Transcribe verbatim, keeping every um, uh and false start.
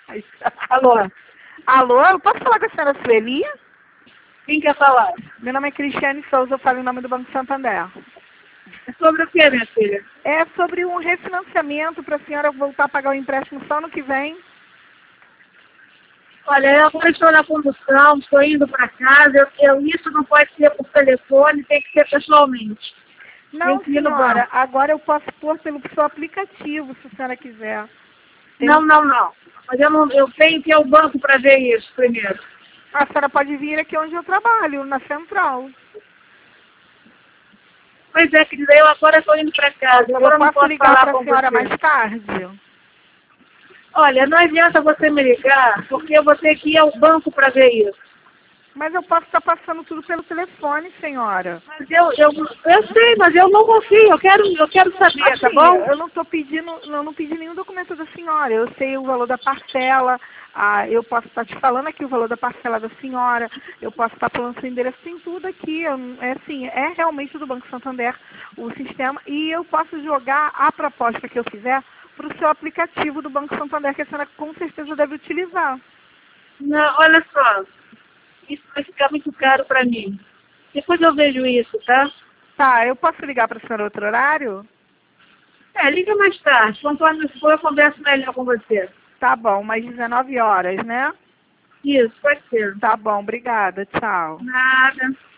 Alô? Alô, eu posso falar com a senhora Sueli? Quem quer falar? Meu nome é Cristiane Souza, eu falo em nome do Banco Santander. É sobre o que, minha filha? É sobre um refinanciamento para a senhora voltar a pagar o empréstimo só no que vem. Olha, eu agora estou na condução, estou indo para casa, eu, eu- isso não pode ser por telefone, tem que ser pessoalmente. Não, Tem que ir no senhora, banco. agora eu posso pôr pelo seu aplicativo, se a senhora quiser. Tem Não, um- não, não. Mas eu, não, eu tenho que ir ao banco para ver isso primeiro. A senhora pode vir aqui onde eu trabalho, na central. Pois é, querida, eu agora estou indo para casa, agora Eu eu não posso posso ligar falar para a com senhora você. mais tarde? Olha, não adianta você me ligar, porque eu vou ter que ir ao banco para ver isso. Mas eu posso estar passando tudo pelo telefone, senhora. Mas eu, eu, eu sei, mas eu não confio, eu quero, eu quero saber, Assim, tá bom? eu não estou pedindo, eu não pedi nenhum documento da senhora. Eu sei o valor da parcela, ah, eu posso estar te falando aqui o valor da parcela da senhora, eu posso estar falando seu endereço, tem tudo aqui. Eu, é assim, é realmente do Banco Santander o sistema e eu posso jogar a proposta que eu fizer para o seu aplicativo do Banco Santander, que a senhora com certeza deve utilizar. Não, olha só, isso vai ficar muito caro para mim. Depois eu vejo isso, tá? Tá, eu posso ligar para a senhora outro horário? É, liga mais tarde. Conforme for, eu converso melhor com você. Tá bom, mais dezenove horas, né? Isso, pode ser. Tá bom, obrigada, tchau. Nada.